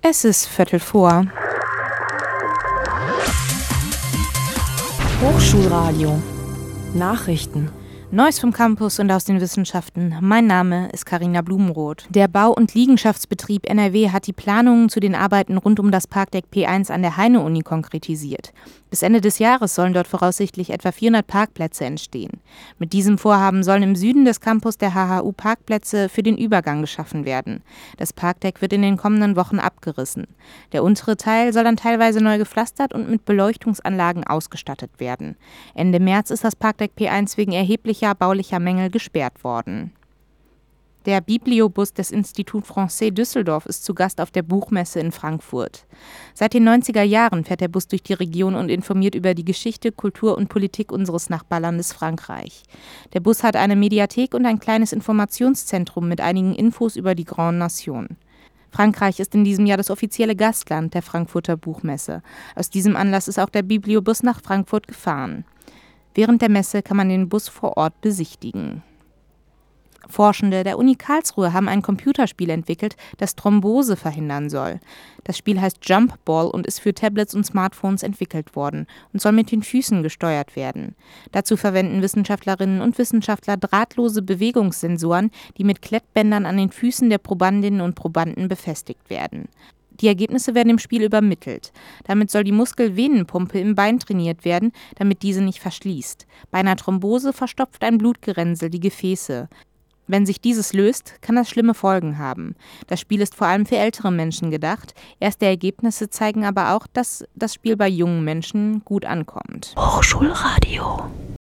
Es ist 3:15. Hochschulradio. Nachrichten. Neues vom Campus und aus den Wissenschaften. Mein Name ist Carina Blumenroth. Der Bau- und Liegenschaftsbetrieb NRW hat die Planungen zu den Arbeiten rund um das Parkdeck P1 an der Heine-Uni konkretisiert. Bis Ende des Jahres sollen dort voraussichtlich etwa 400 Parkplätze entstehen. Mit diesem Vorhaben sollen im Süden des Campus der HHU Parkplätze für den Übergang geschaffen werden. Das Parkdeck wird in den kommenden Wochen abgerissen. Der untere Teil soll dann teilweise neu gepflastert und mit Beleuchtungsanlagen ausgestattet werden. Ende März ist das Parkdeck P1 wegen erheblicher baulicher Mängel gesperrt worden. Der Bibliobus des Institut Français Düsseldorf ist zu Gast auf der Buchmesse in Frankfurt. Seit den 90er Jahren fährt der Bus durch die Region und informiert über die Geschichte, Kultur und Politik unseres Nachbarlandes Frankreich. Der Bus hat eine Mediathek und ein kleines Informationszentrum mit einigen Infos über die Grande Nation. Frankreich ist in diesem Jahr das offizielle Gastland der Frankfurter Buchmesse. Aus diesem Anlass ist auch der Bibliobus nach Frankfurt gefahren. Während der Messe kann man den Bus vor Ort besichtigen. Forschende der Uni Karlsruhe haben ein Computerspiel entwickelt, das Thrombose verhindern soll. Das Spiel heißt Jump Ball und ist für Tablets und Smartphones entwickelt worden und soll mit den Füßen gesteuert werden. Dazu verwenden Wissenschaftlerinnen und Wissenschaftler drahtlose Bewegungssensoren, die mit Klettbändern an den Füßen der Probandinnen und Probanden befestigt werden. Die Ergebnisse werden im Spiel übermittelt. Damit soll die Muskelvenenpumpe im Bein trainiert werden, damit diese nicht verschließt. Bei einer Thrombose verstopft ein Blutgerinnsel die Gefäße. Wenn sich dieses löst, kann das schlimme Folgen haben. Das Spiel ist vor allem für ältere Menschen gedacht. Erste Ergebnisse zeigen aber auch, dass das Spiel bei jungen Menschen gut ankommt. Hochschulradio.